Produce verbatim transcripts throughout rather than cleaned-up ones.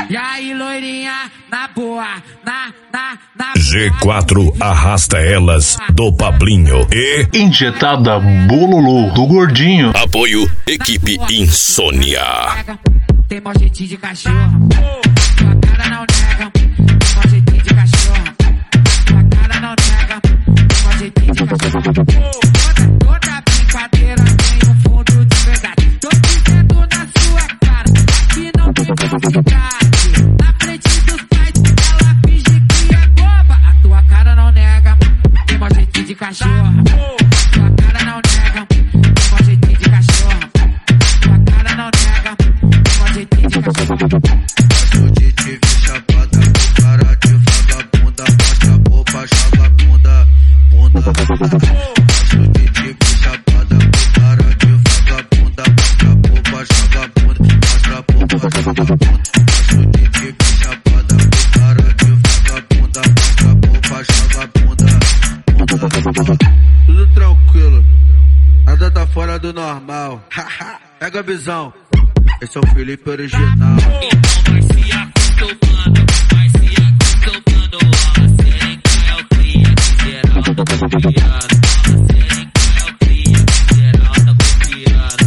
E aí, loirinha, na boa, na, na, na G quatro arrasta elas do Pablinho e Injetada Bololô do Gordinho. Apoio Equipe Insônia. Tem mó jeitinho de cachorro, tua cara não nega. Tem mó jeitinho de cachorro, tua cara não nega. Tem mó jeitinho de cachorro. Toda, toda brincadeira tem um fundo de verdade. Tô dizendo na sua cara que não tem necessidade. Na frente dos pais ela finge que é boba. A tua cara não nega. Tem mó jeitinho de cachorro, tua cara não nega. Tem mó jeitinho de cachorro, tua cara não nega. Tem mó jeitinho de cachorro. Gosto de te ver chapada com cara de vagabunda. Mostra a boca, joga a bunda, bunda. Gosto de te ver chapada com cara de vagabunda. Mostra a boca, joga a bunda, mostra a boca, joga a bunda. Gosto de te ver chapada com cara de vagabunda. Mostra a boca, joga a bunda, bunda. Tudo tranquilo, nada tá fora do normal. Pega a visão, esse é o Felipe original. Então vai se acostumando, vai se acostumando. A serenca é o cria, que geral tá confiando. A serenca é o cria, que geral tá confiando.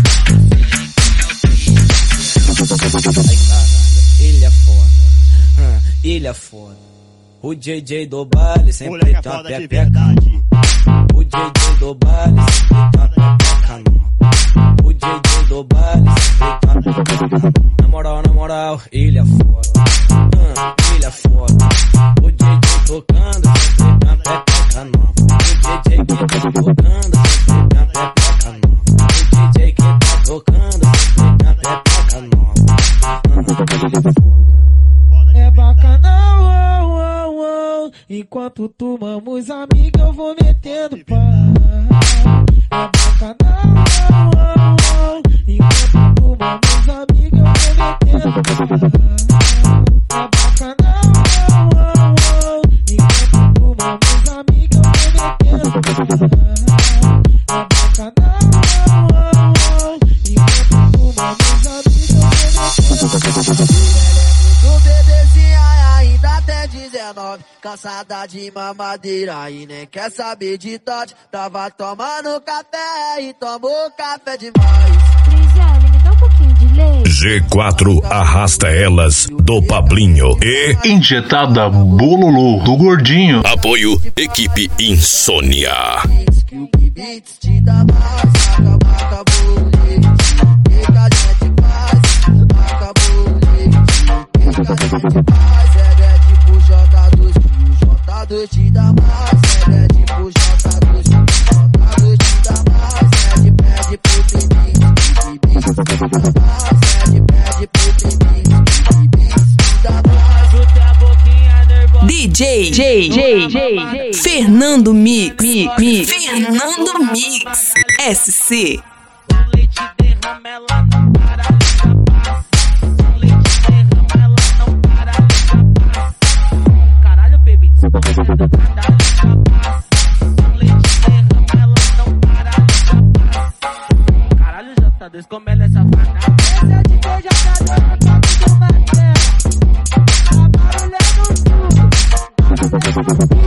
Ai caralho, ele é foda, ele é foda. O J J do baile sempre tem uma pepeca. O J J do baile sempre tem uma pepeca nova. O J J do baile sempre tem uma pepeca nova. Na moral, na moral, ele é foda, hum, ele é foda. O J J tocando sempre tem uma pepeca nova. O J J que tá tocando sempre tem uma pepeca nova. O J J que tá tocando sempre tem uma pepeca nova. Hum, ele é foda. É bacana, oh, oh, oh. Enquanto tomamos amiga eu vou metendo pá. É bacana, oh, oh, oh. Enquanto tomamos amiga eu vou metendo pá. É bacana, oh, oh, oh. Enquanto tomamos amiga eu vou metendo pá. É bacana, oh, oh, oh. Enquanto tomamos amiga eu vou metendo pá. O bebezinha ainda tem dezenove, cansada de mamadeira e nem quer saber de tote. Tava tomando café e tomou café demais. Trizelle, me dá um pouquinho de leite. G quatro arrasta elas do Pablinho e Injetada Bololô do Gordinho. Apoio Equipe Insônia. Beats te dá mais, acaba, acabou, que a gente faz, acabou. Mas é tipo J dois, J dois te dá mais. É tipo J dois, J dois te dá mais. Pede, pede pro T-Beat, pede, pede pro T-Beat, te dá mais. O teu boquinha nervosa. D J, J, J, J, Fernando Mix, Mix, Fernando Mix, S C. O leite derrama, ela não para de chapar. O leite derrama, ela não para de chapar. Caralho, baby, você não para de chapar. O leite derrama, ela não para de chapar. Caralho, J dois, como ela é safada. Esse é de quem já tá dando toque de uma terra. Tá barulhando tudo.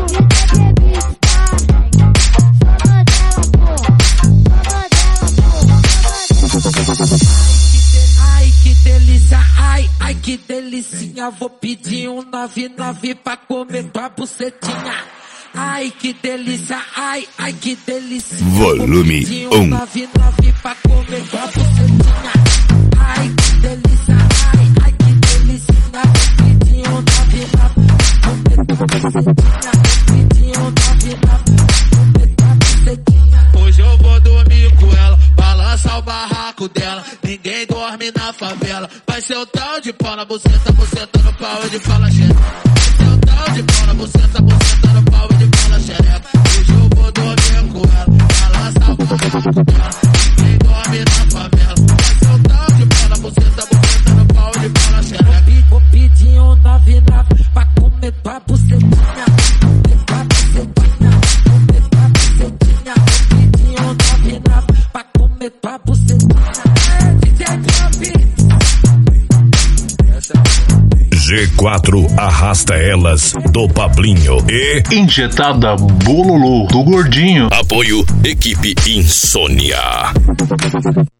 Ai que delícia, ai, ai que delicinha. Vou pedir um nove nove pra comer tua bucetinha. Ai que delícia, ai, ai que delicinha. Volume Vou pedir um. um nove nove pra comer tua bucetinha. Ai que delícia, ai, ai que delicinha. Vou pedir um nove nove pra comer tua bucetinha. Vou pedir um nove nove pra comer tua bucetinha. Hoje eu vou dormir com ela, balança o barraco dela. Ninguém dorme na favela. Vai ser o tal de pau na buceta, buceta no pau e de fala xereca. Vai ser o tal de pau na buceta, buceta no pau e de fala xereca. Hoje eu vou dormir com ela, balança o barraco dela. Ninguém dorme na favela. Vai ser o tal de pau na buceta, buceta no pau e de fala xereca. Vou pedir um nove nove pra comer tua bucetinha. Comer tua bucetinha, comer tua bucetinha. Vou pedir um nove nove pra comer tua bucetinha. D J Drop. G quatro Arrasta Elas do Pablinho e Injetada Bololô do Gordinho. Apoio Equipe Insônia.